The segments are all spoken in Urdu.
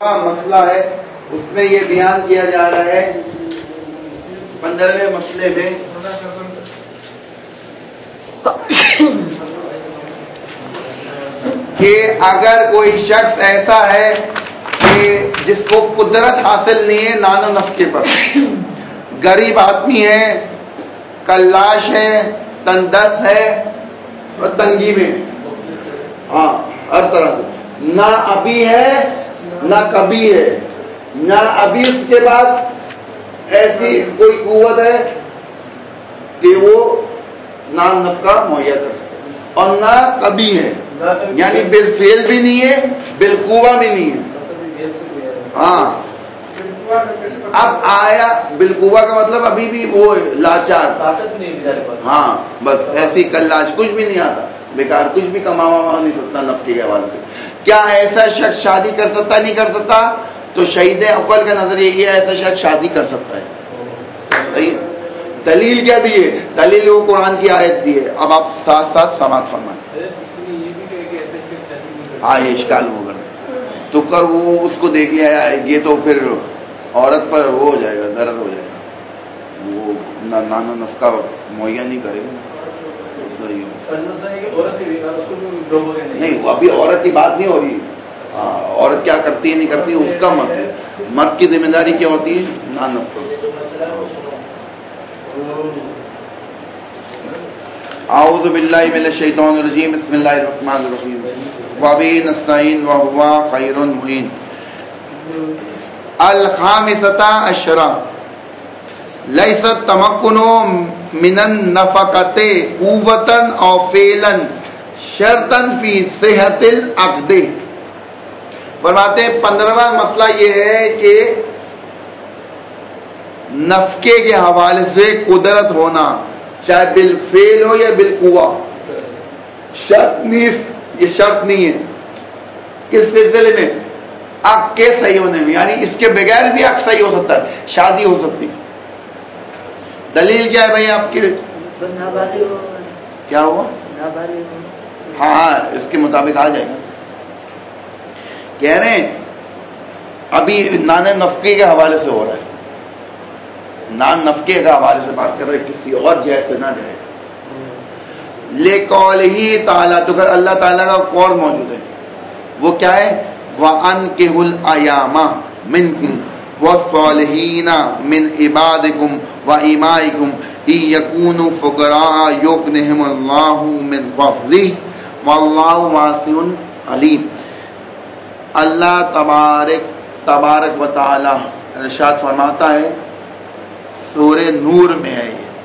مسئلہ ہے اس میں یہ بیان کیا جا رہا ہے 15ویں مسئلے میں کہ اگر کوئی شخص ایسا ہے کہ جس کو قدرت حاصل نہیں ہے نان و نفقے پر، غریب آدمی ہے، کلاش ہے، تندرست ہے اور تنگی میں، ہر طرح سے، نہ ابھی ہے نہ کبھی ہے، نہ ابھی اس کے بعد ایسی کوئی قوت ہے کہ وہ نان نفقہ مہیا کر سکے، اور نہ کبھی ہے، یعنی بالفعل بھی نہیں ہے، بالقوہ بھی نہیں ہے۔ اب آیا بالقوہ کا مطلب ابھی بھی وہ لاچار، بس ایسی کلاش، کچھ بھی نہیں آتا، بیکار، کچھ بھی کما نہیں سکتا نفقے کے حوالے سے۔ کیا ایسا شخص شادی کر سکتا نہیں کر سکتا؟ تو شہید اول کا نظریہ یہ ایسا شخص شادی کر سکتا ہے۔ دلیل کیا دی ہے؟ دلیل وہ قرآن کی آیت دی ہے۔ اب آپ ساتھ ساتھ سماعت فرمائیں۔ یہ اشکال ہوگا تو کر وہ اس کو دیکھ لیا، یہ تو پھر عورت پر وہ ہو جائے گا، ضرر ہو جائے گا، وہ نان و نفقہ مہیا نہیں کرے گا۔ نہیں، وہ ابھی عورت کی بات نہیں ہو رہی، عورت کیا کرتی ہے نہیں کرتی اس کا مرد کی ذمہ داری کیا ہوتی ہے؟ نان نفقہ۔ اعوذ باللہ من الشیطان الرجیم، بسم اللہ الرحمن الرحیم، وبہ نستعین وہو خیر المعین۔ الخامسۃ عشرہ لیس التمکن من النفقۃ قوۃ او فعلا شرطا فی صحۃ العقد۔ فرماتے ہیں 15واں مسئلہ یہ ہے کہ نفقے کے حوالے سے قدرت ہونا، چاہے بالفعل ہو یا بالقوہ، شرط نہیں، یہ شرط نہیں ہے۔ کس سلسلے میں؟ عقد کے صحیح ہونے میں، یعنی اس کے بغیر بھی عقد صحیح ہو سکتا ہے، شادی ہو سکتی۔ دلیل کیا ہے بھائی آپ کی؟ کیا ہوا؟ ہاں، اس کے مطابق آ جائے گا۔ کہہ رہے ہیں ابھی نان نفقے کے حوالے سے ہو رہا ہے، نان نفقے کے حوالے سے بات کر رہے، کسی اور جیسے نہ جائے۔ لِقَوْلِهِ تعالیٰ، تو کہ اللہ تعالیٰ کا قول موجود ہے، وہ کیا ہے؟ وَأَنكِحُوا الْأَيَامَ مِنكُمْ وَالصَّالِحِينَ مِنْ عِبَادِكُمْ وَإِمَائِكُمْ إِنْ يَكُونُوا فُقَرَاءَ يُغْنِهِمُ اللَّهُ مِنْ فَضْلِهِ وَاللَّهُ وَاسِعٌ عَلِيمٌ۔ اللہ تبارک و تعالی ارشاد فرماتا ہے، سورہ نور میں ہے یہ،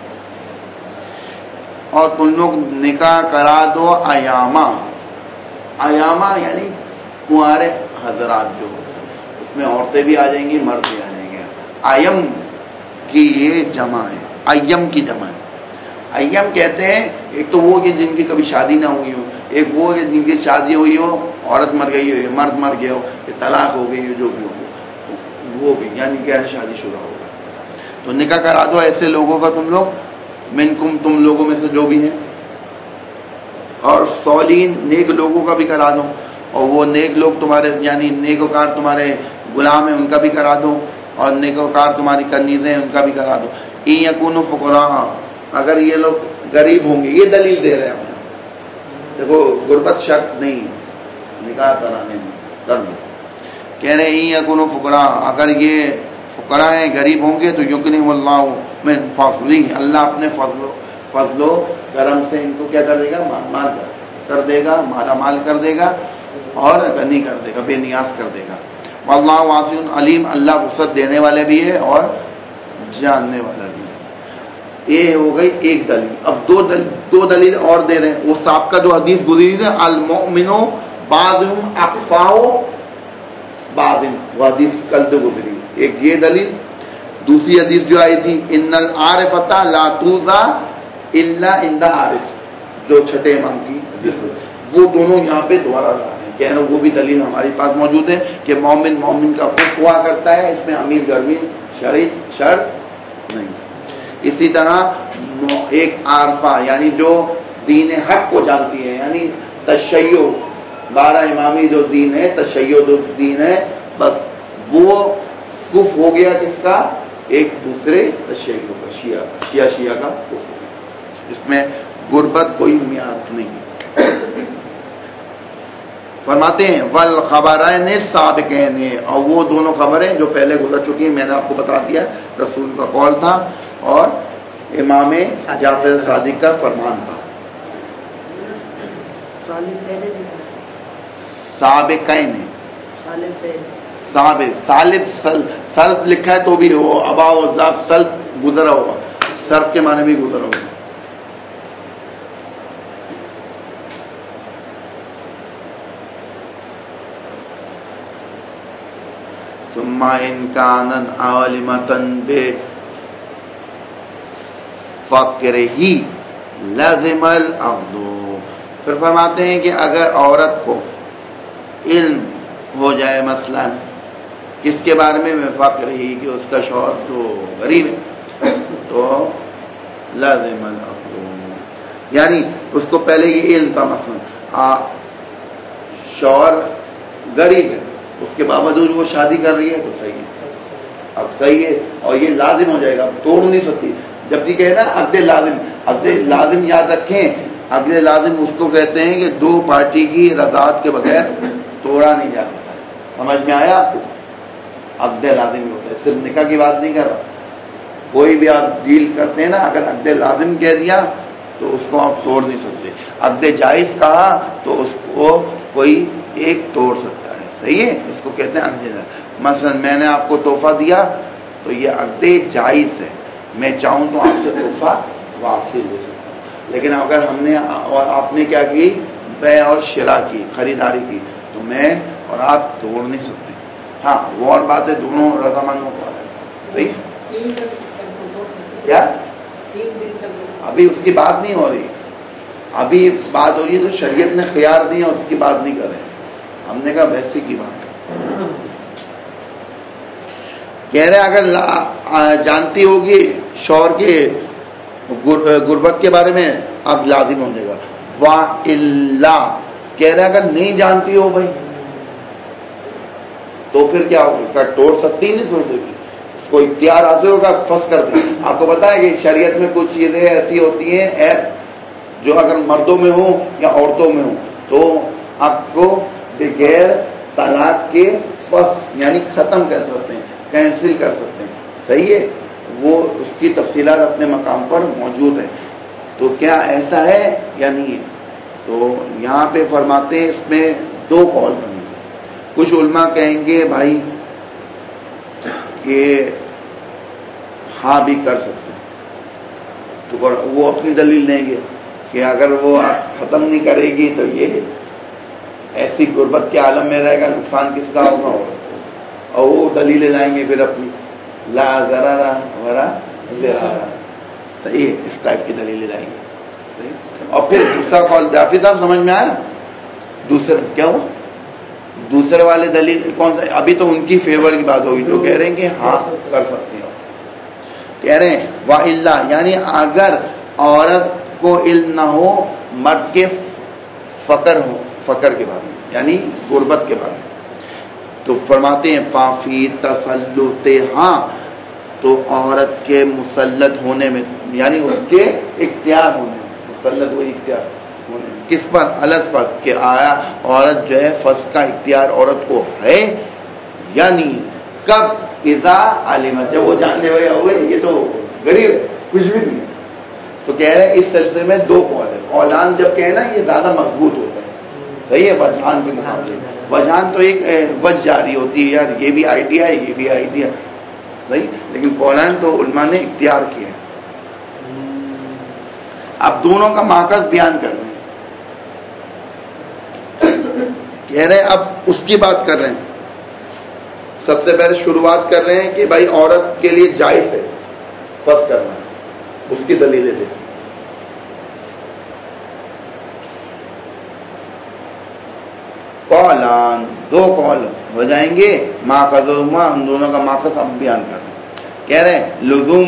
اور تم لوگ نکاح کرا دو ایامہ، ایامہ یعنی کنوارے حضرات، جو اس میں عورتیں بھی آ جائیں گی، مرد بھی آ جائیں گے۔ ایم کی یہ جمع ہے، ایم کی جمع ہے۔ ایم کہتے ہیں ایک تو وہ کہ جن کی کبھی شادی نہ ہوئی ہو، ایک وہ کہ جن کی شادی ہوئی ہو، عورت مر گئی ہو، مرد مر گیا ہو، طلاق ہو گئی ہو، جو بھی ہو وہ بھی، یعنی غیر شادی شدہ ہوگا۔ تو نکاح کرا دو ایسے لوگوں کا تم لوگ، منکم تم لوگوں میں سے جو بھی ہیں، اور صالحین نیک لوگوں کا بھی کرا دو، اور وہ نیک لوگ تمہارے یعنی نیکوکار تمہارے غلام ہیں ان کا بھی کرا دو، اور نیکوکار تمہاری کنیزیں ہیں ان کا بھی کرا دو۔ ان یکونوا فقراء، اگر یہ لوگ غریب ہوں گے، یہ دلیل دے رہے ہیں۔ دیکھو غربت شرط نہیں نکاح کرانے میں، کر دو۔ کہہ رہے ان یکونوا فقراء، اگر یہ فقراء ہیں، غریب ہوں گے، تو یغنیہم اللہ من فضلہ، اللہ اپنے فضل و کرم سے ان کو کیا کر دے گا؟ مال کر دے گا، مالا مال کر دے گا، اور غنی کر دے گا، بے نیاز کر دے گا۔ واللہ واسع علیم، اللہ وسعت دینے والے بھی ہے اور جاننے والا بھی ہے۔ یہ ہو گئی ایک دلیل۔ اب دو دلیل اور دے رہے ہیں۔ وہ سابقہ جو حدیث گزری ہے، المؤمن بعضهم اقفاء بعض، وہ حدیث کل تو گزری، ایک یہ دلیل۔ دوسری حدیث جو آئی تھی، ان العارفۃ لا توضع الا عند عارف، جو چھٹے امام کی حدیث، وہ دونوں یہاں پہ دوبارہ لا رہے ہیں۔ کہنا وہ بھی دلیل ہمارے پاس موجود ہے کہ مومن کا خود ہوا کرتا ہے، اس میں امیر گرمی شرط نہیں۔ اسی طرح ایک عارفہ یعنی جو دین حق کو جانتی ہے، یعنی تشیع 12 امامی جو دین ہے، تشیع جو دین ہے بس وہ کف ہو گیا کس کا؟ ایک دوسرے اشیاء کے اوپر، شیعہ کا کف ہو گیا. اس میں غربت کوئی میعاد نہیں. فرماتے ہیں والخبرین السابقین، اور وہ دونوں خبریں جو پہلے گزر چکی ہیں، میں نے آپ کو بتا دیا رسول کا قول تھا اور امام جعفر صادق کا فرمان تھا. سابقین سالب سلب لکھا ہے تو بھی وہ ابا و ذات سلب گزرا ہوگا، سرف کے معنی بھی گزرا ہوگا. ثم ان كانت عالمة بفقره لازم العقد. پھر فرماتے ہیں کہ اگر عورت کو علم ہو جائے مثلا کس کے بارے میں فقر ہی کہ اس کا شوہر تو غریب ہے، تو لازم العقد، یعنی اس کو پہلے یہ علم تھا مثلا شوہر غریب ہے، اس کے باوجود وہ شادی کر رہی ہے تو صحیح ہے، اب صحیح ہے اور یہ لازم ہو جائے گا، توڑ نہیں سکتی. جب بھی کہے نا عقد لازم یاد رکھیں، عقد لازم اس کو کہتے ہیں کہ دو پارٹی کی رضاعت کے بغیر توڑا نہیں جا سکتا. سمجھ میں آیا آپ کو؟ عقد لازم ہوتا ہے، صرف نکاح کی بات نہیں کر رہا. کوئی بھی آپ ڈیل کرتے ہیں نا، اگر عقد لازم کہہ دیا تو اس کو آپ توڑ نہیں سکتے. عقد جائز کہا تو اس کو کوئی ایک توڑ سکتا ہے. صحیح ہے، اس کو کہتے ہیں عقد جائز. مثلا میں نے آپ کو تحفہ دیا تو یہ عقد جائز ہے، میں چاہوں تو آپ سے تحفہ واپسی لے سکتا ہوں. لیکن اگر ہم نے اور آپ نے کیا کی، بیع اور شراء کی، خریداری کی، تو میں اور آپ توڑ نہیں سکتے. ہاں وہ اور بات ہے دونوں رضامندوں کو. صحیح کیا؟ ابھی اس کی بات نہیں ہو رہی، ابھی بات ہو رہی ہے تو شریعت نے خیار دیا، اس کی بات نہیں کر رہے. ہم نے کہا ویسی کی بات ہے. کہہ رہے اگر جانتی ہوگی شوہر کے غربت کے بارے میں اب لازم ہو جائے گا. وَإِلَّا کہہ رہے اگر نہیں جانتی ہو بھائی تو پھر کیا ہوگا؟ توڑ سکتی نہیں توڑ سکتی، اس کو اختیار حاصل ہوگا، پھنس کر دیں. آپ کو پتا ہے کہ شریعت میں کچھ چیزیں ایسی ہوتی ہیں جو اگر مردوں میں ہوں یا عورتوں میں ہوں تو آپ کو بغیر طلاق کے پھنس یعنی ختم کر سکتے ہیں، کینسل کر سکتے ہیں. صحیح ہے، وہ اس کی تفصیلات اپنے مقام پر موجود ہیں. تو کیا ایسا ہے یا نہیں ہے؟ تو یہاں پہ فرماتے ہیں اس میں دو قول بنے. کچھ علماء کہیں گے بھائی کہ ہاں بھی کر سکتے ہیں، تو وہ اپنی دلیل لیں گے کہ اگر وہ ختم نہیں کرے گی تو یہ ایسی غربت کے عالم میں رہے گا، نقصان کس کا ہوگا؟ اور وہ دلیلیں لائیں گے پھر اپنی لا ضرر ولا ضرار. صحیح ہے، اس ٹائپ کی دلیلیں لائیں گے. اور پھر دوسرا قول جعفری صاحب سمجھ میں آیا؟ دوسرا کیا ہوا؟ دوسرے والے دلیل کون سا؟ ابھی تو ان کی فیور کی بات ہوگی جو کہہ رہے ہیں کہ ہاں کر سکتے ہیں. کہہ رہے ہیں وَإِلَّا یعنی اگر عورت کو علم نہ ہو مرد کے فقر کے بارے میں یعنی غربت کے بارے میں، تو فرماتے ہیں فافی تسلط ہاں تو عورت کے مسلط ہونے میں یعنی اس کے اختیار ہونے میں، مسلط ہوئی اختیار ہونے میں کس پر؟ الگ پر کہ آیا عورت جو ہے فسق کا اختیار عورت کو ہے یا نہیں. کب؟ اذا علمت جب وہ جاننے ہوئے یہ تو غریب ہے کچھ بھی نہیں. تو کہہ رہے ہیں اس سلسلے میں دو قول ہے. قولان جب کہنا یہ زیادہ مضبوط ہوتا ہے. صحیح ہے، وجہان کے مقابلے وجہان تو ایک وجہ جاری ہوتی ہے یار یہ بھی آئیڈیا ہے یہ بھی آئیڈیا صحیح، لیکن قولان تو علماء نے اختیار کیا. اب دونوں کا ماخذ بیان کر رہے ہیں. کہہ رہے ہیں اب اس کی بات کر رہے ہیں. سب سے پہلے شروعات کر رہے ہیں کہ بھائی عورت کے لیے جائز ہے فرض کرنا، اس کی دلیلیں دیں. قولان دو قول ہو جائیں گے. ماخذ ہم دونوں کا ماخذ اب بیان کر رہے ہیں. کہہ رہے ہیں لزوم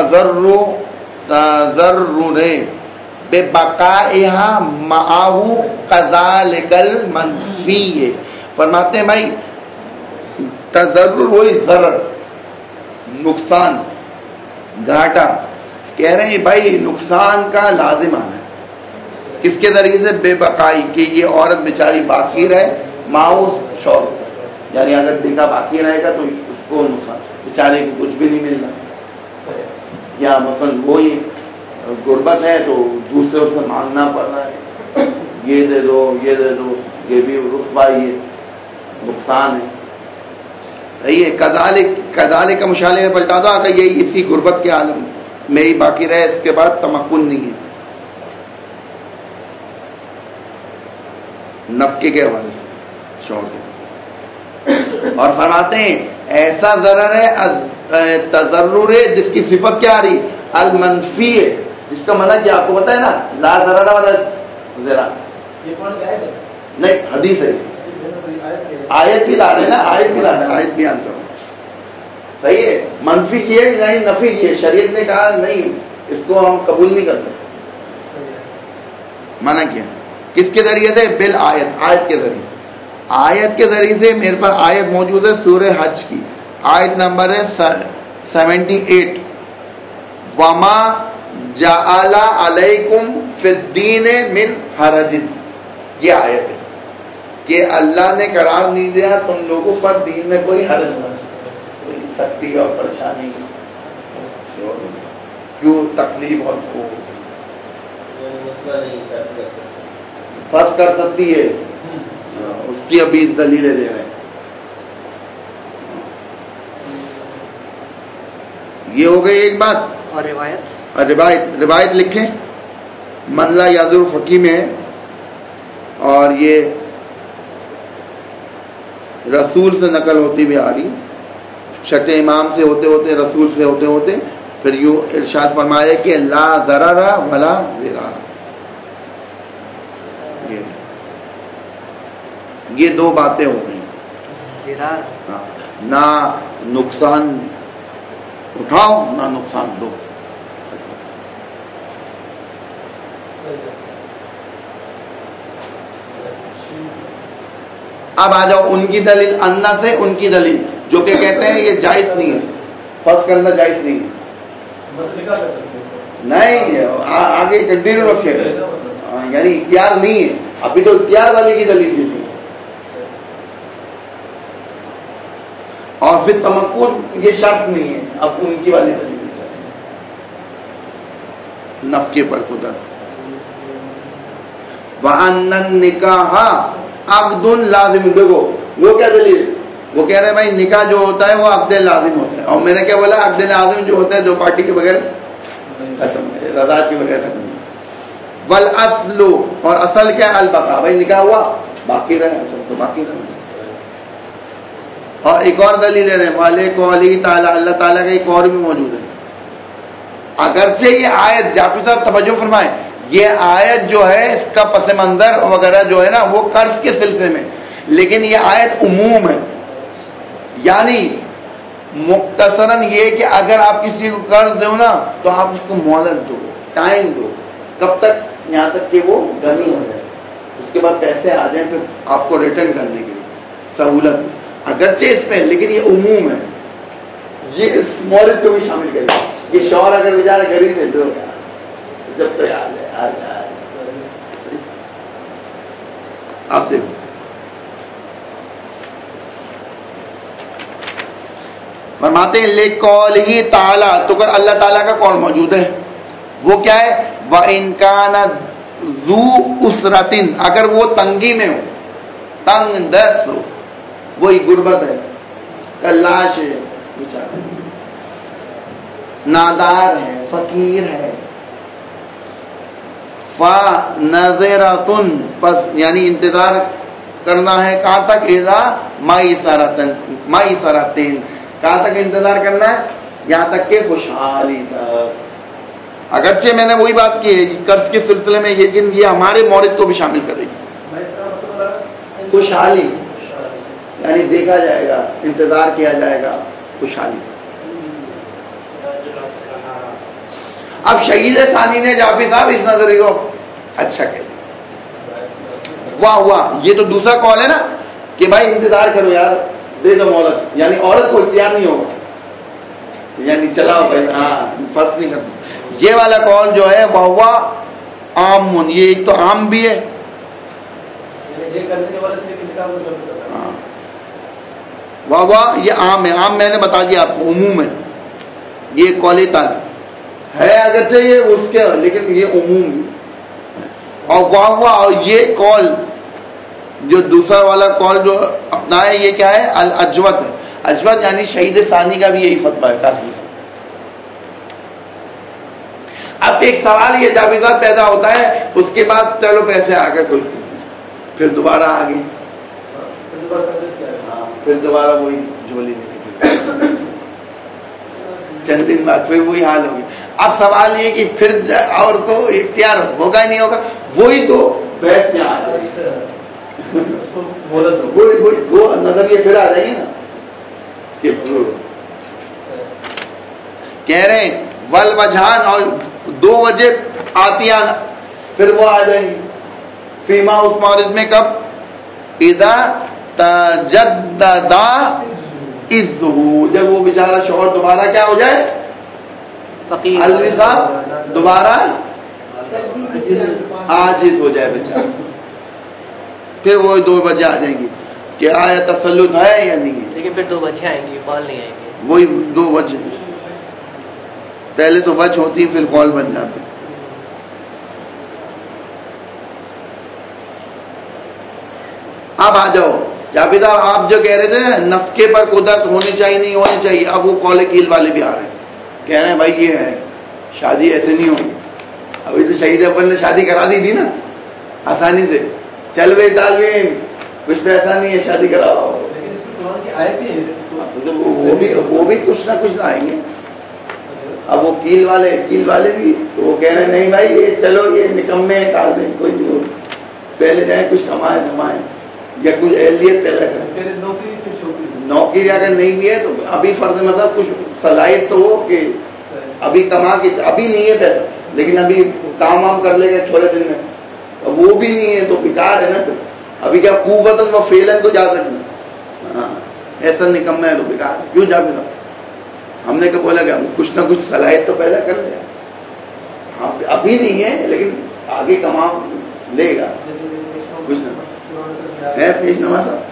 تضرر ببقائها معه كذلك المنفی. فرماتے ہیں بھائی تضرر وہی ضرر، نقصان، گھاٹا. کہہ رہے ہیں بھائی نقصان کا لازم آنا ہے. کس کے ذریعے سے؟ بے بقائی، کہ یہ عورت بیچاری باقی رہے ماؤس شور، یعنی اگر دیکھا باقی رہے گا تو اس کو نقصان، بیچارے کو کچھ بھی نہیں ملنا. یا مثلا وہی غربت ہے تو دوسروں سے مانگنا پڑ رہا ہے، یہ دے دو یہ دے دو، یہ بھی رسوائی ہے، نقصان ہے. یہ کذالک کا مشالے میں پلٹا دو کہ یہی اسی غربت کے عالم میں ہی باقی رہے، اس کے بعد تمکن نہیں ہے. نفقے کے حوالے سے شوہر کے. اور فرماتے ہیں ایسا ضرر ہے تضرر ہے جس کی صفت کیا آ رہی؟ المنفی ہے، جس کا منع کیا آپ کو پتا ہے نا، لا ضرر والا ذرا نہیں، حدیث ہے. آیت بھی لا رہے نا، آیت بھی لا رہے، آیت بھی آنسر صحیح ہے. منفی کی ہے نہیں نفی کی ہے، شریعت نے کہا نہیں اس کو ہم قبول نہیں کرتے، منع کیا. کس کے ذریعے سے؟ بل آیت کے ذریعے. آیت کے ذریعے سے میرے پاس آیت موجود ہے سورہ حج کی، آیت نمبر ہے 78. وما جعل علیکم فی الدین من حرج، یہ آیت ہے کہ اللہ نے قرار نہیں دیا تم لوگوں پر دین میں کوئی حرج نہ، کوئی سختی اور پریشانی، کیوں تکلیف اور کو فرض کر سکتی ہے. اس کی ابھی دلیلیں دے رہے ہیں. یہ ہو گئی ایک بات. اور روایت لکھیں من لا یاذر حکیم ہے، اور یہ رسول سے نقل ہوتی بھی آ رہی، شک امام سے ہوتے ہوتے رسول سے ہوتے ہوتے پھر یوں ارشاد فرمایا کہ لا ضرر ولا ضرار. یہ دو باتیں ہو گئی، نہ نقصان اٹھاؤ نہ نقصان دو. اب آ جاؤ ان کی دلیل انا سے، ان کی دلیل جو کہ کہتے ہیں یہ جائز نہیں ہے، فرض کرنا جائز نہیں ہے. نہیں آگے کنٹینیو رکھے، یعنی اختیار نہیں ہے. ابھی تو اختیار والے کی دلیل دی تھی. اور پھر تمکن یہ شرط نہیں ہے، اب ان کی والی دلیل نفقے پر قدرت. وَأَنَّ النِّكَاحَ عقد لازم. دیکھو وہ کیا دلیل، وہ کہہ رہے ہیں بھائی نکاح جو ہوتا ہے وہ عقد لازم ہوتا ہے، اور میں نے کیا بولا عقد لازم جو ہوتا ہے دو پارٹی کے بغیر ختم ہے، رضا کے بغیر ختم ہے. والاصل، اور اصل کیا ہے؟ البقاء. بھائی نکاح ہوا باقی رہے، اصل تو باقی رہے. اور ایک اور دلیل ہے والے کو علی تعالیٰ، اللہ تعالیٰ کا ایک اور بھی موجود ہے. اگرچہ یہ آیت جعفری صاحب توجہ فرمائیں، یہ آیت جو ہے اس کا پس منظر وغیرہ جو ہے نا وہ قرض کے سلسلے میں، لیکن یہ آیت عموم ہے. یعنی مختصراً یہ کہ اگر آپ کسی کو قرض دو نا تو آپ اس کو مہلت دو، ٹائم دو. کب تک؟ یہاں تک کہ وہ غنی ہو جائے، اس کے بعد پیسے آ جائیں پھر آپ کو ریٹرن کرنے کے لیے سہولت. اگرچہ اس پہ لیکن یہ عموم ہے، یہ اس مورد کو بھی شامل کرے. یہ شوہر اگر بیچارے غریب ہے تو جب تو یاد ہے آپ دیکھو فرماتے ہیں لِقَوْلِهِ تعالیٰ، تو اگر اللہ تعالیٰ کا قول موجود ہے وہ کیا ہے؟ وَإِنْ كَانَ ذُو أُسْرَةٍ، اگر وہ تنگی میں ہو، تنگ دست ہو، وہی غربت ہے، کلاش ہے، بیچارہ نادار ہے، فقیر ہے. فَنَظِرَةٌ، پس یعنی انتظار کرنا ہے کہاں تک؟ اذا مَيْسَرَةٍ، کہاں تک انتظار کرنا ہے؟ یہاں تک کہ خوشحالی تک. اگرچہ میں نے وہی بات کی ہے کہ قرض کے سلسلے میں لیکن یہ ہمارے مورد کو بھی شامل کرے گی. خوشحالی یعنی دیکھا جائے گا، انتظار کیا جائے گا، خوشحالی. اب شہید ثانی نے جعفری صاحب اس نظریے کو اچھا کہ واہ واہ، یہ تو دوسرا قول ہے نا کہ بھائی انتظار کرو یار، دے دو مہلت، یعنی عورت کو اختیار نہیں ہوگا، یعنی چلاؤ بھائی، ہاں فرق نہیں کر سکتے. یہ والا قول جو ہے وہ عام، یہ ایک تو عام بھی ہے، واہ یہ عام ہے. عام میں نے بتا دیا آپ کو، عموم ہے. یہ قول تعالی ہے اگرچہ یہ اس کے، لیکن یہ عموم ہے. اور واہ اور یہ قول جو دوسرا والا قول جو اپنا ہے، یہ کیا ہے؟ الاجود ہے. اجود یعنی شہید ثانی کا بھی یہی فتویٰ ہے کافی. اب ایک سوال یہ جاویزات پیدا ہوتا ہے، اس کے بعد چلو پیسے آ گئے، کچھ پھر دوبارہ آ گئی، پھر دوبارہ وہی جھولی نہیں، چند دن بعد پھر وہی حال ہوگی. اب سوال یہ کہ پھر اور کو اختیار ہوگا ہی نہیں ہوگا، وہی تو بحث میں آ جائے، وہ نظریے پھر آ جائیں گے نا کہ کہہ رہے ہیں ول وجہان، اور دو وجہ آتیاں پھر وہ آ جائیں گی فیما اس مورد میں. کب؟ اذا تجددا اذہ، جب وہ بیچارہ شوہر دوبارہ کیا ہو جائے؟ الوسا، دوبارہ عاجز ہو جائے بیچارہ. پھر وہ دو وجہ آ جائیں گی کہ آیا تسلط ہے یا نہیں ہے. لیکن پھر دو وجہ آئیں گی، قول نہیں آئیں گے. وہی دو وجہ، پہلے تو وجہ ہوتی پھر قول بن جاتے. اب آ جاؤ جاوید صاحب، آپ جو کہہ رہے تھے نفقے پر قدرت ہونی چاہیے نہیں ہونی چاہیے، اب وہ قول قیل والے بھی آ رہے ہیں، کہہ رہے ہیں بھائی یہ ہے شادی ایسے نہیں ہوگی. ابھی تو شہید اول نے شادی کرا دی تھی نا آسانی سے، چل بے تعلیم کچھ پیسہ نہیں ہے شادی کراؤ. وہ بھی کچھ نہ کچھ آئیں گے. اب وہ کیل والے بھی وہ کہہ رہے ہیں نہیں بھائی یہ چلو یہ نکمے کار دیں، کوئی نہیں ہو، پہلے جائیں کچھ کمائیں یا کچھ اہلیت پیدا کریں. نوکری اگر نہیں بھی ہے تو ابھی فرض مطلب کچھ صلاحیت تو ہو کہ ابھی کما کے، ابھی نہیں ہے پیسہ لیکن ابھی کام وام کر لے گا تھوڑے دن میں، وہ بھی نہیں ہے تو بیکار ہے نا. تو ابھی کیا قوتاً و فعلاً تو جا سکتے، ہاں ایسا نکمہ ہے تو بیکار ہے. کیوں جا سکتا؟ ہم نے کیا بولا کہ کچھ نہ کچھ صلاحیت تو پیدا کر لے. ہاں ابھی نہیں ہے لیکن آگے کما لے گا کچھ نہ ہے. پیش نما صاحب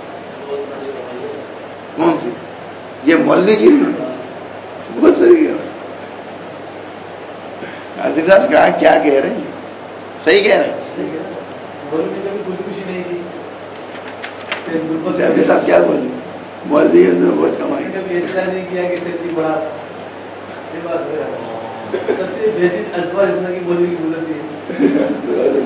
کون سی؟ یہ مولوی کی بہت صحیح ہے. حاضر صاحب کیا کہہ رہے ہیں؟ صحیح کہہ رہے ہیں. حاضر صاحب کیا بولے؟ مولوی نے بہت کمائی. سب سے بہترین الفاظ زندگی مولوی کی گزرتی ہے.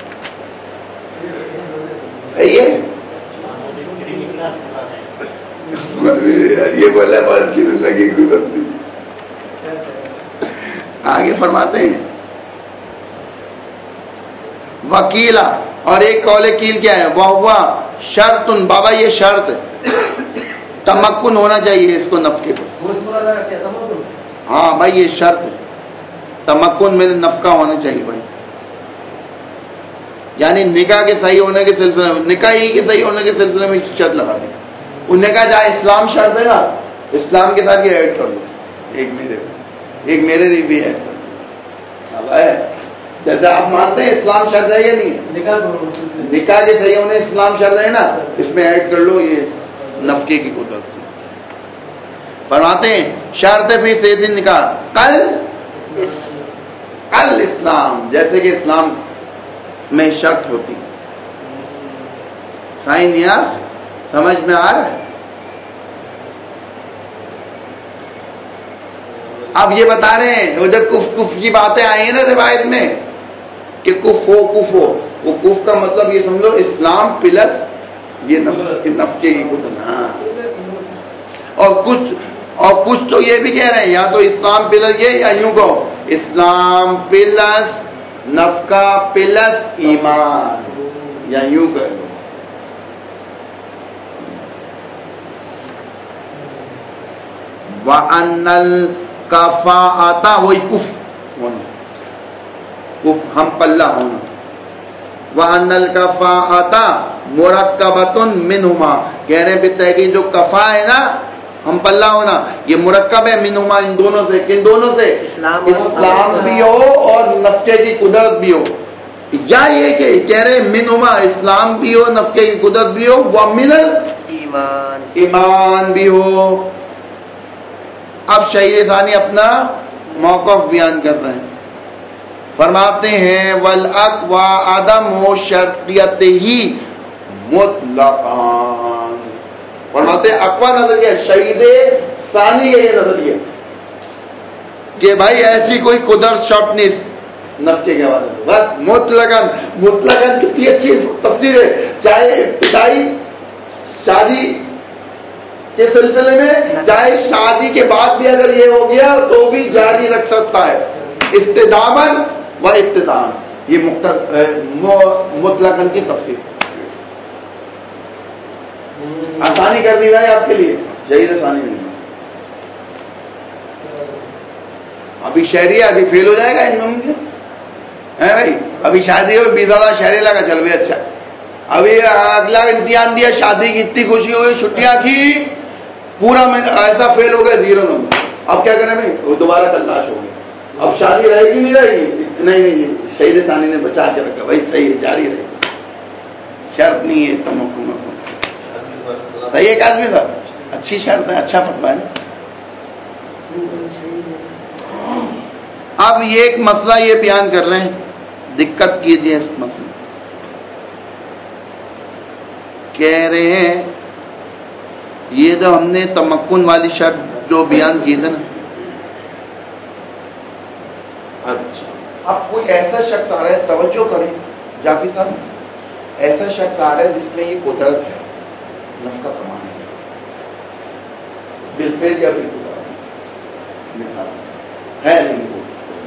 یہ بولا بہت اچھی زندگی گزرتی. آگے فرماتے ہیں وکیلا، اور ایک قول کیل کیا ہے؟ وہ شرط، بابا یہ شرط تمکن ہونا چاہیے اس کو نفقے پر. ہاں بھائی یہ شرط ہے، تمکن میں نفقہ ہونا چاہیے بھائی. یعنی نکاح کے صحیح ہونے کے سلسلے میں، نکاح ہی کے صحیح ہونے کے سلسلے میں شرط لگا دی. انہوں نے کہا جہاں اسلام شرط ہے نا، اسلام کے ساتھ یہ ایڈ کر دو، ایک میرے لیے بھی ایڈ کر دو. جیسے آپ مانتے ہیں اسلام شرط ہے یا نہیں ہے؟ نکاح کے صحیح ہونے اسلام شرط ہے نا، اس میں ایڈ کر لو یہ نفقے کی قدرت. فرماتے ہیں شرط فی صحت نکاح کل اسلام، جیسے کہ اسلام میں شرط ہوتی. سائن نیاز سمجھ میں آ رہا ہے؟ اب یہ بتا رہے ہیں وہ جب کف کی باتیں آئی ہیں نا روایت میں کہ کف ہو، وہ کف کا مطلب یہ سمجھو اسلام پلس یہ نفقے کی قدرت. ہاں اور کچھ تو یہ بھی کہہ رہے ہیں یا تو اسلام پلس یہ، یا یوں کہو اسلام پلس نفقہ پلس ایمان، یا یوں کہہ لو. وَأَنَّ الْكَفَاءَةَ، وہی کف ہم پلہ ہونا. وَأَنَّ الْكَفَاءَةَ مُرَكَّبَةٌ مِنْهُمَا، کہہ رہے بالتحقیق جو کفا ہے نا، ہم پلہ ہونا، یہ مرکب ہے منہما، ان دونوں سے. کن دونوں سے؟ اسلام بھی ہو اور نفقے کی قدرت بھی ہو. یا یہ کہ کہہ رہے منہما اسلام بھی ہو، نفقے کی قدرت بھی ہو، ومن ایمان بھی ہو. اب شہید ثانی اپنا موقف بیان کر رہے ہیں، فرماتے ہیں والاقوا عدم شرطیت ہی مطلقاً. فرماتے ہیں اقوا نظریہ شہید ثانی کا یہ نظریہ کہ بھائی ایسی کوئی قدرت شرط نہیں نفقے کے حوالے سے، بس مطلقاً کتنی اچھی تفسیر ہے. چاہے ابتدائی شادی کے سلسلے میں، چاہے شادی کے بعد بھی اگر یہ ہو گیا تو بھی جاری رکھ سکتا ہے، استدامن و ابتداء. یہ مطلقاً کی تفسیر آسانی کر دی بھائی آپ کے لیے. شہید ثانی نہیں ابھی شہری ابھی فیل ہو جائے گا ان میں ہے بھائی. ابھی شادی ہو 20,000 شہری لگا چل بھی اچھا. ابھی اگلا امتحان دیا، شادی کی اتنی خوشی ہوئی، چھٹیاں کی، پورا میں ایسا فیل ہو گیا 0 نمبر. اب کیا کریں بھائی؟ وہ دوبارہ تلاش ہو گئی. اب شادی رہے گی نہیں رہے گی؟ نہیں، شہید ثانی نے بچا کے رکھا بھائی، صحیح ہے جاری رہے گی، شرط نہیں ہے تمکن. صحیح ایک آدمی تھا، اچھی شرط ہے، اچھا فتویٰ ہے. اب یہ ایک مسئلہ یہ بیان کر رہے ہیں، دقت کیجیے اس مسئلے. کہہ رہے ہیں یہ جو ہم نے تمکن والی شرط جو بیان کی تھی نا، اچھا اب کوئی ایسا شخص آ رہا ہے، توجہ کریں جعفری صاحب، ایسا شخص آ رہا ہے جس میں یہ قدرت ہے نفقہ کمانے ہے، بالفعل یا بالقدرت ہے نہیں وہ.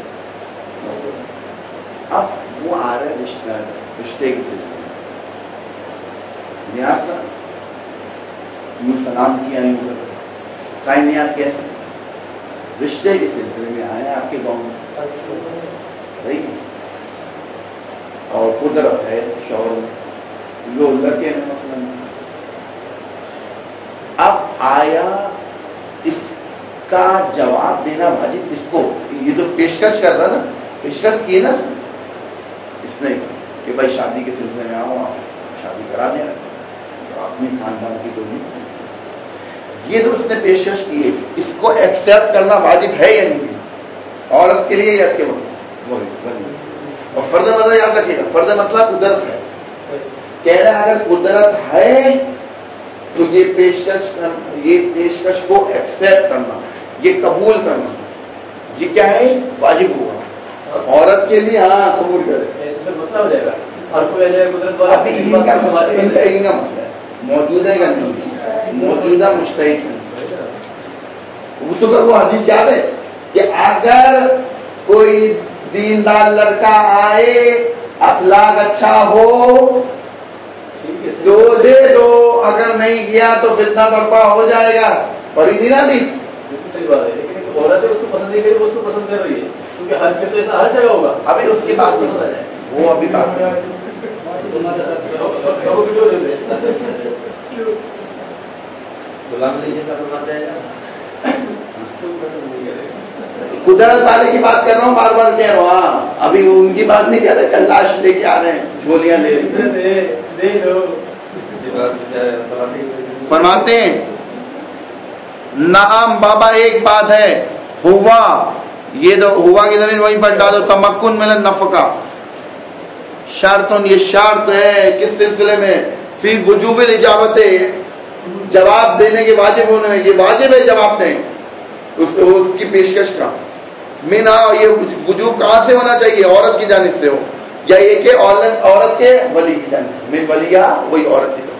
اب وہ آ رہا ہے رشتے کے سلسلے میں، نیاز کا یوں سلام کیا، یوں کہیں نیاز کیسے رشتے کے سلسلے میں آئے آپ کے گاؤں میں، صحیح، اور قدرت ہے شوہر میں، لو لڑکے ہیں مثلا. اب آیا اس کا جواب دینا واجب اس کو، یہ جو پیشکش کر رہا نا، پیشکش کی نا اس نے کہ بھائی شادی کے سلسلے میں آؤ، آپ شادی کرا دیں اپنی خاندان کی کوئی نہیں. یہ جو اس نے پیشکش کی ہے اس کو ایکسپٹ کرنا واجب ہے یا نہیں عورت کے لیے یا کے وقت. اور فرد مسئلہ یاد رکھیے گا، فرد مسئلہ قدرت ہے. کہہ رہا ہے اگر قدرت ہے تو یہ پیشکش کو ایکسپٹ کرنا، یہ قبول کرنا، یہ کیا ہے واجب ہوگا عورت کے لیے. ہاں قبول کرے مسئلہ ہو جائے گا. اور کوئی ابھی ان کا مسئلہ ہے موجودہ کا نہیں، موجودہ مستحق ہے. تو وہ حدیث یاد ہے کہ اگر کوئی دیندار لڑکا آئے، اخلاق اچھا ہو تو دے دو، اگر نہیں گیا تو فتنہ برپا ہو جائے گا. بڑی دینا نہیں صحیح بات ہے، لیکن عورت اس کو پسند نہیں کری، وہ اس کو پسند کر رہی ہے، کیونکہ ہر جگہ ایسا ہر جگہ ہوگا. ابھی اس کی بات نہیں، وہ ابھی بات نہیں. قدرت والے کی بات کر رہا ہوں، بار بار کہہ رہا ہوں. ہاں ابھی ان کی بات نہیں کہہ رہے، کل لاش لے کے آ رہے ہیں، جھولیاں لے رہے. فرماتے ہیں نعم بابا ایک بات ہے، ہوا یہ جو ہوا کی زمین وہیں پر ڈالو، تمکن ملن نفقہ شرط، یہ شرط ہے کس سلسلے میں؟ فی وجوب الاجابت، جواب دینے کے واجب ہونے میں. یہ واجب ہے جواب دیں اس کی پیشکش کا. مینا یہ وجوب کہاں سے ہونا چاہیے؟ عورت کی جانب سے ہو، یا یہ کہ عورت کے ولی کی جانب سے. من ولیہ وہی عورت کی جانب.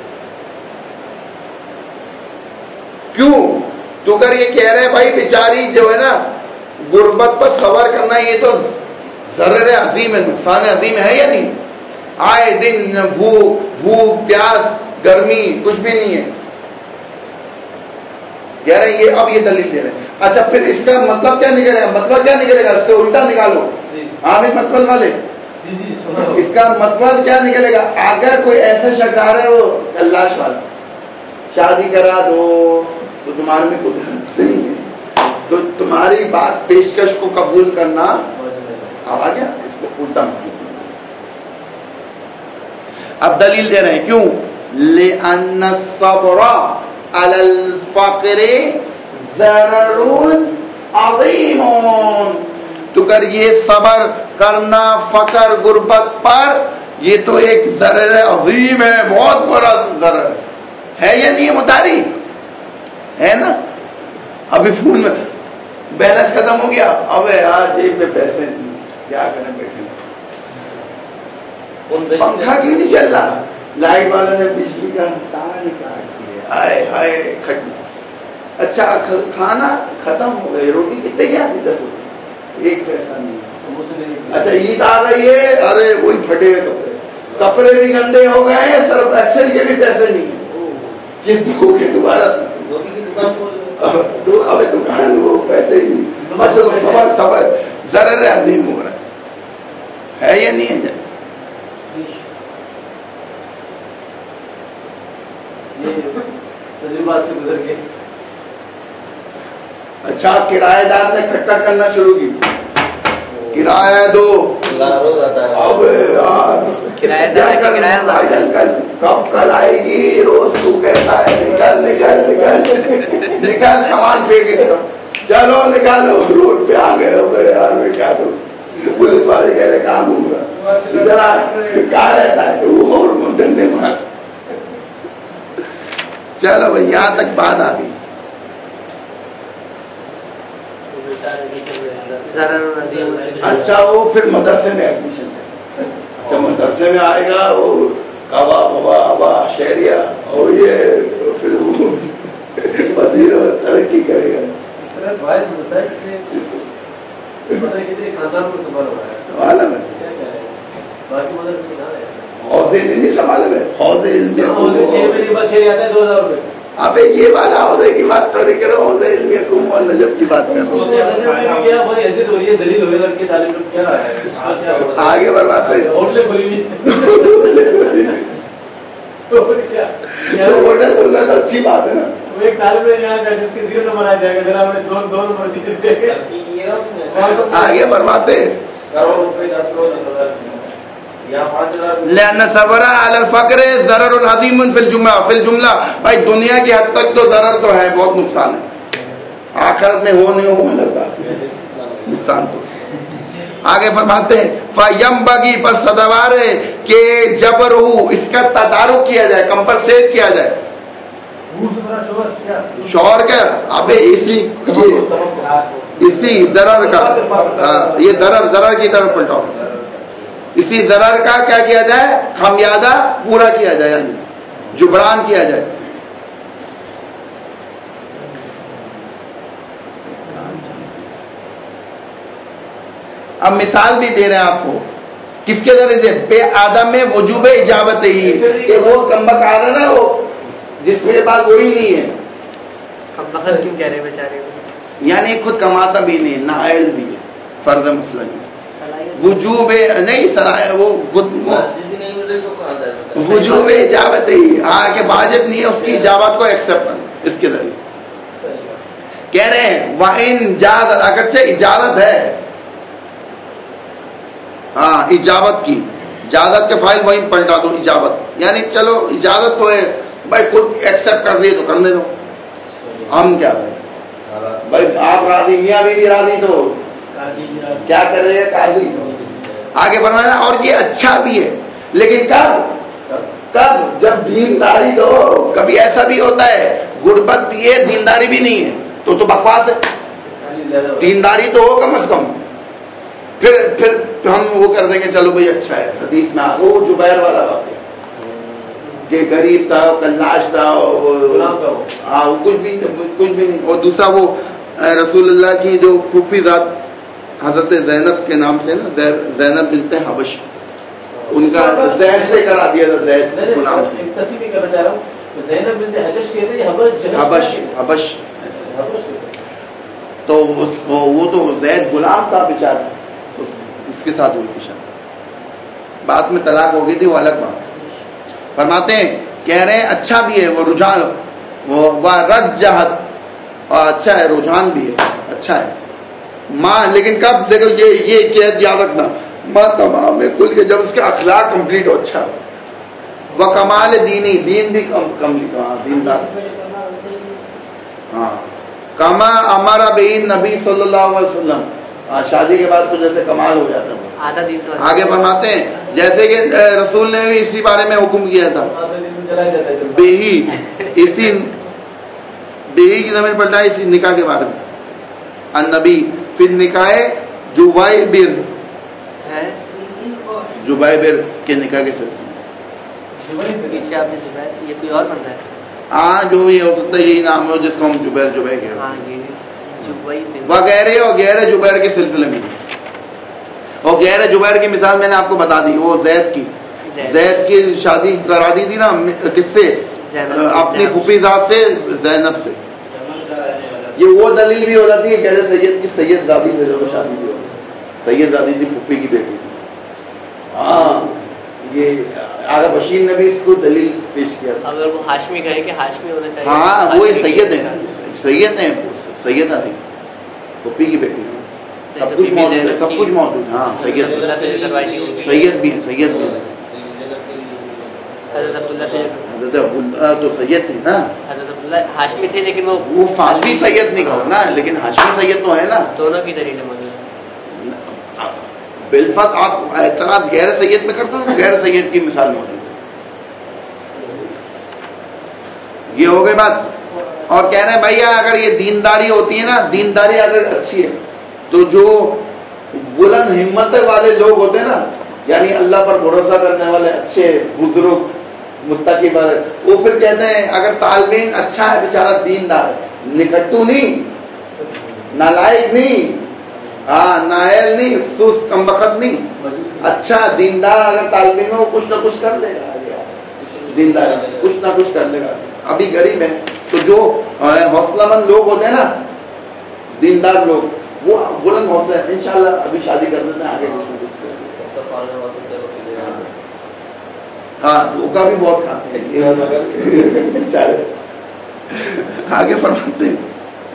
کیوں؟ تو کر یہ کہہ رہے بھائی بیچاری جو ہے نا غربت پر صبر کرنا، یہ تو ضرر عظیم ہے، نقصان عظیم ہے یا نہیں؟ آئے دن بھوک پیاس گرمی کچھ بھی نہیں ہے. کہہ رہے یہ اب یہ دلیل دے رہے ہیں. اچھا پھر اس کا مطلب کیا نکلے گا؟ مطلب کیا نکلے گا؟ اس کو الٹا نکالو. عامر مطلب والے اس کا مطلب کیا نکلے گا؟ اگر کوئی ایسا شخص آ رہا ہے وہ لاش والا شادی کرا دو تو تمہارے میں قدرت نہیں ہے، تو تمہاری بات پیشکش کو قبول کرنا اب آ گیا، اس کو الٹا مت۔ اب دلیل دے رہے ہیں کیوں؟ لأن الصبر على الفقر ضرر عظیم، تو کر یہ صبر کرنا فقر غربت پر یہ تو ایک ضرر عظیم ہے، بہت بڑا ضرر ہے یا نہیں؟ متاری ہے نا؟ ابھی فون میں بیلنس ختم ہو گیا، اب یار جیب میں پیسے نہیں، کیا کریں بیٹھے، پنکھا کیوں نہیں چل رہا، لائٹ والوں نے بجلی کا تار کاٹ دیا، ہائے ہائے کھٹ، اچھا کھانا ختم ہو گئے، روٹی کتنے کی آتی؟ 10 روپے، 1 پیسہ نہیں۔ اچھا عید آ گئی ہے، ارے وہی پھٹے کپڑے، کپڑے بھی گندے ہو گئے ہیں، صرف ایکسل کے بھی پیسے نہیں، کہ دوبارہ ابھی دکان وہ پیسے ہی نہیں، صبر ضرر عظیم ہو رہا ہے یا نہیں ہے؟ تجربات سے گزر کے اچھا کرایہ دار نے اکٹھا کرنا شروع کی، کرایہ دو، اب کب کل آئے گی، روز تو کہتا ہے نکل نکل نکل نکل، سامان پھینک، چلو نکالو، روڈ پہ آ گئے ہو گئے یار، میں کیا کروں، پولیس والے کہہ رہے کام ہوگا، ذرا کہا رہتا ہے وہ اور ڈنڈے مار، چلو بھائی یہاں تک بات آ گئی۔ اچھا وہ پھر مدرسے میں ایڈمیشن، جب مدرسے میں آئے گا وہ کبا بابا ابا شہریہ اور یہ پھر وہ وزیر ترقی کرے گا، معلوم ہے حوضے نہیں سنبھالے میں، حوضے اب یہ والا عہدے کی بات تو نہیں کرو، عہدے علمیہ قوم اور نجب کی بات کرو، آگے برباد ہوٹل کھولنا تو اچھی بات ہے نا، ایک طالب علم جس کے 0 نمبر آ جائے گا، جناب نے 2 نمبر آگے بربادے۔ لأن صبر على الفقر ضرر عظیم فی الجملہ، بھائی دنیا کی حد تک تو ضرر تو ہے، بہت نقصان ہے، آخرت میں ہو نہیں ہو لگتا نقصان تو۔ آگے فرماتے ہیں فَيَنبَغِي، پر سزاوار ہے کہ جبرہ، اس کا تدارک کیا جائے، کمپنسیٹ کیا جائے، شوہر کا ابے اسی ضرر کا، یہ ضرر کی طرف پلٹاؤ، اسی ضرر کا کیا کیا جائے، خمیازہ پورا کیا جائے، یعنی جبران کیا جائے۔ اب مثال بھی دے رہے ہیں آپ کو، کس کے ذریعے سے؟ بے آدم میں وجوب اجابت ہی، کہ وہ کمبخت آ رہا نا، وہ جس میرے پاس وہی نہیں ہے، ہم بخل کیوں کہہ رہے ہیں بیچارے، یعنی خود کماتا بھی نہیں، نائل بھی ہے، فرض مسلم وجوب نہیں سرائے، وہ وجوب اجابت ہی، ہاں کہ واجب نہیں ہے اس کی اجابت کو ایکسپٹ کرنا، اس کے ذریعے کہہ رہے ہیں وَإِن جَازَتْ، اگرچہ اجازت ہے، ہاں اجابت کی، اجازت کے فائل وہیں پلٹا دو، اجابت یعنی چلو اجازت تو ہے بھائی، خود ایکسپٹ کر لیے تو کرنے دو، ہم کیا کریں بھائی، آپ راضی، میاں بیوی راضی تو کیا کر رہے ہیں قاضی، آگے بڑھانا۔ اور یہ اچھا بھی ہے، لیکن کب جب دینداری دو، کبھی ایسا بھی ہوتا ہے غربت بھی ہے دینداری بھی نہیں ہے، تو بکواس ہے، دینداری تو ہو کم از کم، پھر ہم وہ کر دیں گے چلو بھائی اچھا ہے۔ حدیث میں وہ زبیر والا واقعہ کہ غریب تھا، کلاش تھا، ہاں کچھ بھی نہیں، اور دوسرا وہ رسول اللہ کی جو پھوپھی ذات حضرت زینب کے نام سے نا، زینب بنت حبش، ان کا زید سے کرا دیا تھا، زید غلام سے، تصحیح کرنا چاہ رہا ہوں، زینب بنت حبش کہتے ہیں، حبش تو وہ تو زید غلام تھا بیچارہ، اس کے ساتھ ہوئی تھی شادی، بعد میں طلاق ہو گئی تھی، وہ الگ بات۔ فرماتے ہیں کہہ رہے ہیں اچھا بھی ہے وہ رجحان، رجحت، اور اچھا ہے، رجحان بھی ہے، اچھا ہے ماں، لیکن کب دیکھو یہ قید یاد رکھنا، ماں تمام کل کے جب اس کے اخلاق کمپلیٹ ہو، اچھا وہ کمال دینی، دین بھی کم لکھا، دیندار، ہاں کما ہمارا بہن نبی صلی اللہ علیہ وسلم، شادی کے بعد تو جیسے کمال ہو جاتا ہے، آدھا دن تو آگے فرماتے ہیں جیسے کہ رسول نے بھی اسی بارے میں حکم کیا تھا، بیہی، اسی بیہی کی زمین پلٹا ہے اسی نکاح کے بارے میں، النبی، پھر نکاح جبیر، جبیر کے نکاح کے سلسلے پیچھے آپ نے جبیر، یہ کوئی اور بندہ ہے؟ ہاں جو بھی ہو سکتا ہے یہی نام ہو جس کو ہم جبیر کہتے ہیں، وغیرہ وغیرہ جبیر کے سلسلے میں، اور غیر جبیر کی مثال میں نے آپ کو بتا دی، وہ زید کی شادی کرا دی تھی نا، کس سے؟ اپنی پھوپھی ذات سے، زینب سے، یہ وہ دلیل بھی ہو جاتی ہے کہ سید کی سید دادی سے جو شادی بھی ہوتی، سید دادی تھی، پھوپھی کی بیٹی تھی، ہاں یہ آغا بشیر نے بھی اس کو دلیل پیش کیا تھا، اگر وہ ہاشمی کہے کہ ہاشمی ہونا چاہیے، ہاں وہ سید ہیں، سیدہ تھی، پھوپھی کی بیٹی، سب کچھ موجود، ہاں سید بھی حضرت عبداللہ سے، حضرت عبداللہ تو سید تھے نا، حضرت عبداللہ ہاشمی تھے لیکن وہ فاطمی سید نہیں کہو نا، لیکن ہاشمی سید تو ہے نا، دونوں کی دلیل موجود ہے۔ بالفت آپ اعتراض غیر سید میں کرتے ہو، غیر سید کی مثال موجود ہے، یہ ہو گئی بات۔ اور کہہ رہے ہیں بھیا اگر یہ دینداری ہوتی ہے نا، دینداری اگر اچھی ہے تو جو بلند ہمت والے لوگ ہوتے ہیں نا، یعنی اللہ پر بھروسہ کرنے والے اچھے بزرگ متقی والے، وہ پھر کہتے ہیں اگر طالب علم اچھا ہے بیچارہ دیندار ہے، نکٹو نہیں، نالائق نہیں، ہاں نااہل نہیں، افسوس کم بخت نہیں، اچھا دیندار اگر طالب علم ہو کچھ نہ کچھ کر لے گا، دیندار کچھ نہ کچھ کر لے گا، ابھی غریب ہے تو جو حوصلہ مند لوگ ہوتے ہیں نا، دیندار لوگ، وہ بلند حوصلہ ہے، انشاءاللہ ابھی شادی کر دیتے ہیں، آگے کچھ نہ کچھ ہاں دھوکہ بھی بہت کھاتے ہیں بیچارے، آگے فرماتے ہیں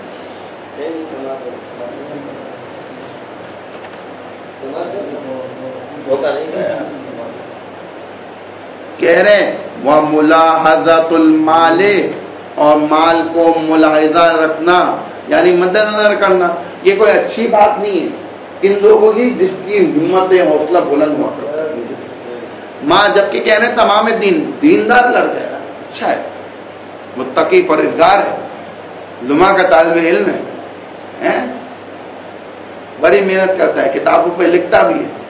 کہہ رہے وہ ملاحظۃ المال، اور مال کو ملاحظہ رکھنا یعنی مد نظر کرنا، یہ کوئی اچھی بات نہیں ہے ان لوگوں کی جس کی ہمت حوصلہ بلند ہوا کرتا ہے، ماں جبکہ کہہ رہے ہیں تمام دیندار لڑکا ہے، اچھا ہے، متقی پرہیزگار ہے، علماء کا طالب علم ہے، بڑی محنت کرتا ہے، کتابوں پہ لکھتا بھی ہے،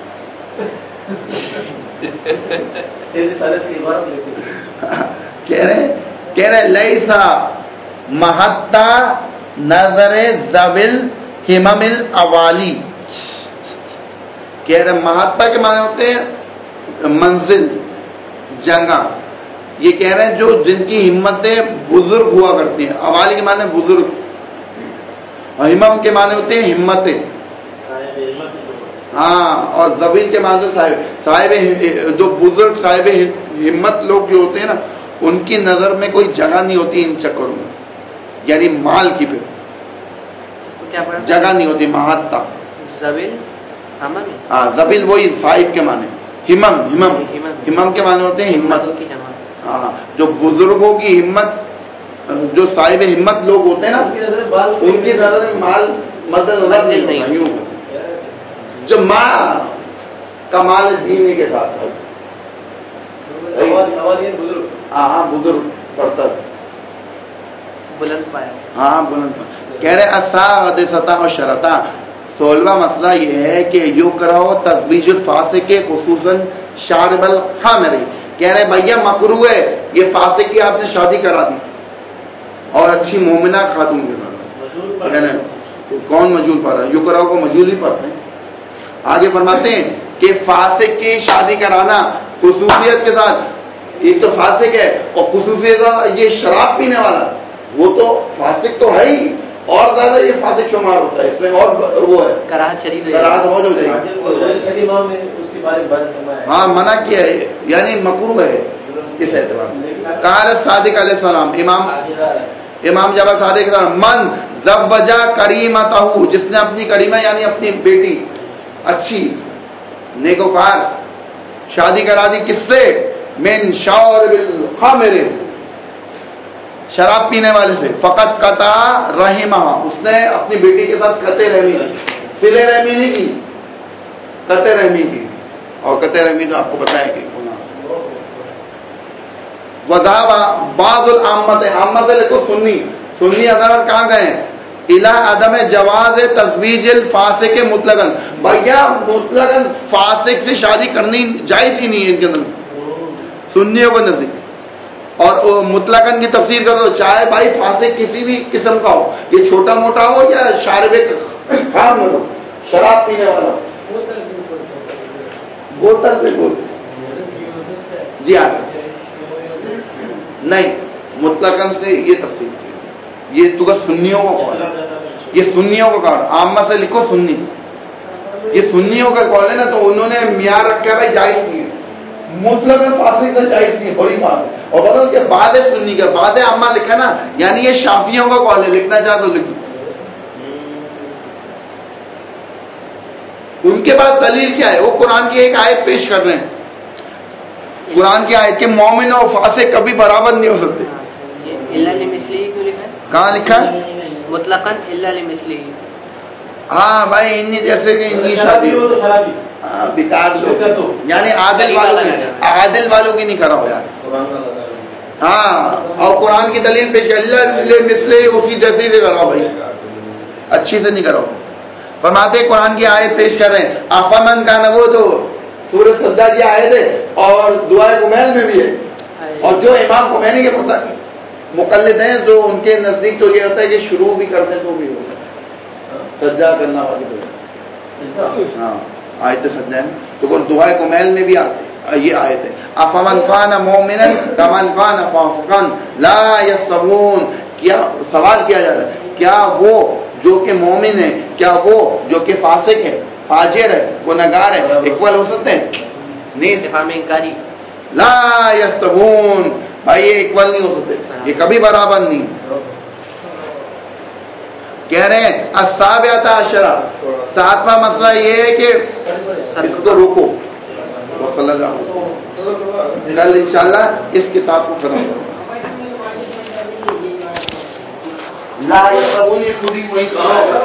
کہہ رہے لیسا محتا نظر ذویل ہمم الاوالی، کہہ رہے محتا کے معنی ہوتے ہیں منزل، جگہ، یہ کہہ رہے ہیں جو جن کی ہمتیں بزرگ ہوا کرتی ہیں، اوالی کے معنی بزرگ، اور ہمم کے معنی ہوتے ہیں ہمتیں، ہاں، اور ذویل کے معنی صاحب جو بزرگ صاحب ہمت لوگ جو ہوتے ہیں نا، ان کی نظر میں کوئی جگہ نہیں ہوتی ان چکروں میں، یعنی مال کی پہ جگہ نہیں ہوتی، محتا ہاں، ذویل وہی صاحب کے معنی، ہمم کے معنی ہوتے ہیں ہمت، ہاں جو بزرگوں کی ہمت، جو صاحب ہمت لوگ ہوتے ہیں نا، ان کی نظر میں مال مدد نہیں ہوتا، جو ماں کمال دینی کے ساتھ ہاں بزرگ پڑھتا بلند پایا، ہاں بلند، کہہ رہے اسا سطح اور شرطا، 16واں مسئلہ یہ ہے کہ یو کرو تزویج الفاسق کے خصوصاً شارب الخمر، کہہ رہے بھیا مکروہ ہے یہ فاسق کی آپ نے شادی کرا دی اور اچھی مومنہ خاتون کے ساتھ، کہہ رہے کون مجہول پڑھ رہا ہے، یو کرو کو مجہول ہی پڑھتے ہیں، آگے فرماتے ہیں کہ فاسق کی شادی کرانا خصوصیت کے ساتھ، ایک تو فاسق ہے اور خصوصیت یہ شراب پینے والا، وہ تو فاسق تو ہے ہی، اور زیادہ یہ فاسق شمار ہوتا ہے، اس میں اور وہ ہے کراہت ہو جائے گی، ہاں منع کیا ہے، یعنی مکروہ ہے، اس اعتبار سے قال صادق علیہ السلام، امام جعفر صادق علیہ السلام، من زوجا کریمتہ، جس نے اپنی کریمہ یعنی اپنی بیٹی اچھی نیکوکار شادی کرا دی، کس سے؟ من شارب الخمر، شراب پینے والے سے، فقط قطع رحمہ، اس نے اپنی بیٹی کے ساتھ قطع رحمی صلہ رحمی نہیں کی، قطع رحمی کی، اور قطع رحمی تو آپ کو پتہ ہے کہ وذهب بعض العامت، عامت لکھو سنی، سنی حضرات کہاں گئے؟ الى عدم جواز تزویج الفاسق مطلقاً، بھیا مطلقاً فاسق سے شادی کرنی جائز ہی نہیں ہے ان کے اندر سنیوں کو نزدیک، اور مطلقاً کی تفسیر کر دو، چاہے بھائی فاسق کسی بھی قسم کا ہو، یہ چھوٹا موٹا ہو یا شارب خام ہو، شراب پینے والا ہو، بوتل سے بول، جی ہاں نہیں، مطلقاً سے یہ تفسیر کی، یہ تو سنیوں کو قول ہے، یہ سنیوں کو قول، عامہ سے لکھو سنی، یہ سنیوں کا قول ہے نا، تو انہوں نے معیار رکھا ہے جائز نہیں ہے، مطلقاً فاسق سے جائز نہیں ہے، بڑی بات ہے، اور بولو کہ بعد سنی کا بعد عامہ لکھا نا، یعنی یہ شافیوں کا قول ہے، لکھنا چاہ تو لکھ دو۔ ان کے بعد دلیل کیا ہے؟ وہ قرآن کی ایک آیت پیش کر رہے ہیں، قرآن کی آیت کہ مومن اور فاسق کبھی برابر نہیں ہو سکتے۔ الا لمثلی کیوں لکھا ہے؟ کہاں لکھا ہے؟ مطلقاً الا لمثلی۔ ہاں بھائی، انی جیسے کہ انی شادی ہاں بیکار لوگ، یعنی عادل والوں کی نہیں کرا ہو یار، ہاں، اور قرآن کی دلیل پیش کر مثلے اسی جیسی سے کرا بھائی، اچھی سے نہیں کرو۔ فرماتے قرآن کی آیت پیش کر رہے ہیں، آفامن کا نہ وہ تو سورۃ سجدہ کی آیت ہے، اور دعائے کمیل میں بھی ہے، اور جو امام خمینی کے مقلد ہیں، جو ان کے نزدیک تو یہ ہوتا ہے کہ شروع بھی کرتے تو بھی ہوتا ہے سجدہ کرنا والی تو ہاں آیت سجدہ ہے، تو وہ دعائے کمیل میں بھی آتے یہ آیت ہے، افمن کان مومنا کمن کان فاسقا لا یستوون، کیا سوال کیا جا رہا ہے، کیا وہ جو کہ مومن ہے، کیا وہ جو کہ فاسق ہے، فاجر ہے، گنہگار ہے، اکول ہو سکتے ہیں؟ نہیں، استفہام انکاری، لا یستوون، بھائی یہ اکول نہیں ہو سکتے، یہ کبھی برابر نہیں۔ کہہ رہے ہیں السابعۃ عشرہ، ساتواں مسئلہ یہ ہے کہ اس کو روکو، صلی اللہ علیہ وسلم کل انشاءاللہ اس کتاب کو ختم کرو۔ لا یستوون خود ہی وہی